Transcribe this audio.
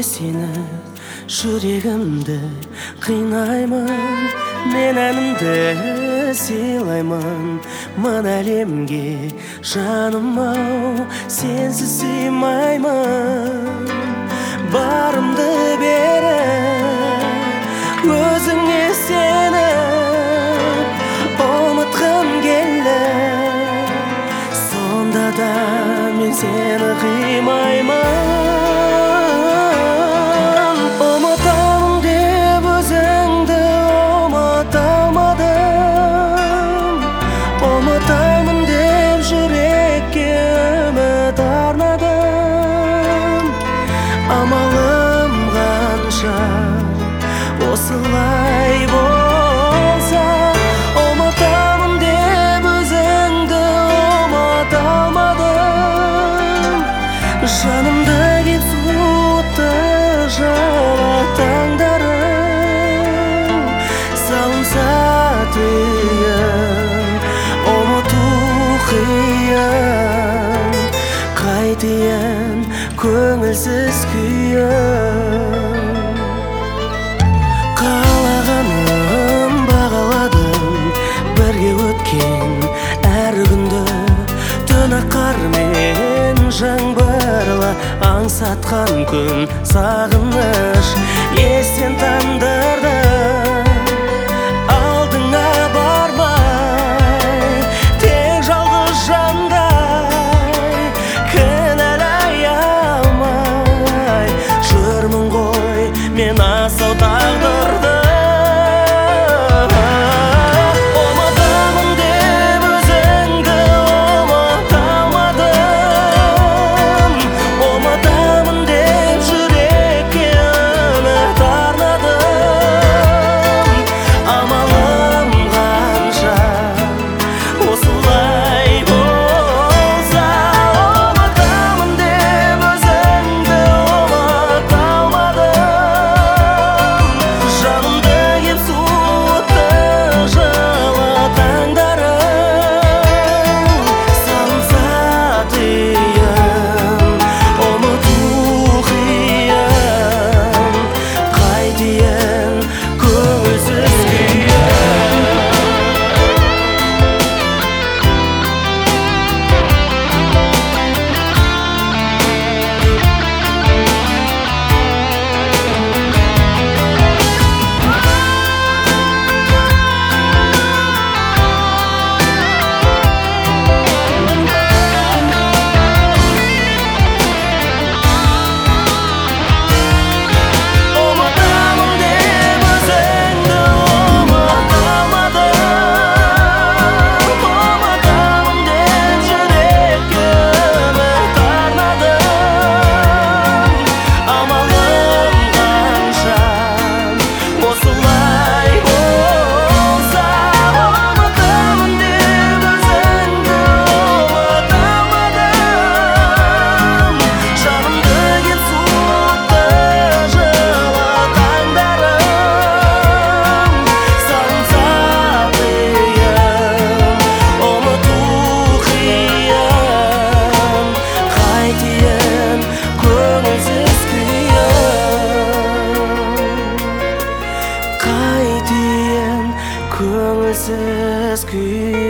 сені жүрегімді қинаймын, мен әнімді сыйлаймын мына әлемге жаным-ау, сенсіз сыймаймын. Барымды беріп өзіңе сеніп ұмытқым келіп, сонда да мен сені қимаймын. Ұмытамын деп өзіңді ұмыта алмадым, ұмытамын деп жүрекке үміт арнадым. Амалым қанша осылай болса, ұмытамын деп өзіңді ұмыта алмадым. Жанымды кеп суытты жылы таңдарым, салынса тыйым, ұмыту қиын, қайтейін көңілсіз күйім. Қалағаным бағаладым, бірге өткен әр күнді, түн аққармен жаңбырла аңсатқан күн сағыныш естен тандырды. Алдыңа бармай тек жалғыз жандай кінәлай алмай жүрмін ғой мен асау тағдырды. Ұмытамын деп өзіңді ұмыта алмадым, ұмытамын деп жүрекке үміт арнадым. Амалым қанша осылай болса, ұмытамын деп өзіңді ұмыта алмадым. Жанымды кеп суытты жылы таңдарым, салынса тыйым, ұмыту қиын, қайтейін көңілсіз күйім. Ұмытамын деп өзіңді ұмыта алмадым, ұмытамын деп жүрекке үміт арнадым. Амалым қанша осылай болса, ұмытамын деп өзіңді ұмыта алмадым. Жанымды кеп суытты жылы таңдарым, салынса тыйым, ұмыту қиын, қайтейін көңілсіз күйім, қайтейін көңілсіз күйім.